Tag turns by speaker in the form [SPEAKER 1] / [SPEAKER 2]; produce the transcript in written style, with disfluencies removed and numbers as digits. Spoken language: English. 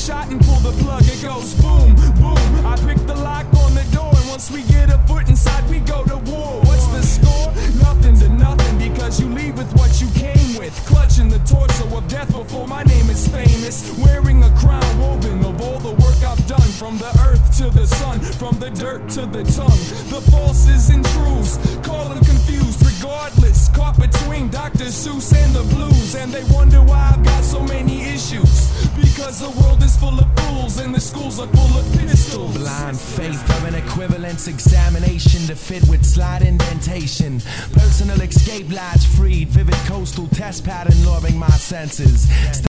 [SPEAKER 1] shot and pull the plug, it goes boom, boom. I pick the lock on the door, and once we get a foot inside, we go to war. What's the score? Nothing to nothing, because you leave with what you came with. Clutching the torso of death before my name is famous. Wearing a crown woven of all the work I've done. From the earth to the sun, from the dirt to the tongue. The falses and truths, call them confused. Regardless, caught between Dr. Seuss and the blues. And they wonder why I've got so many issues. Because the world is full of fools and the schools are full of pistols.
[SPEAKER 2] Blind faith of an equivalence examination to fit with slide indentation. Personal escape latch freed, vivid coastal test pattern luring my senses.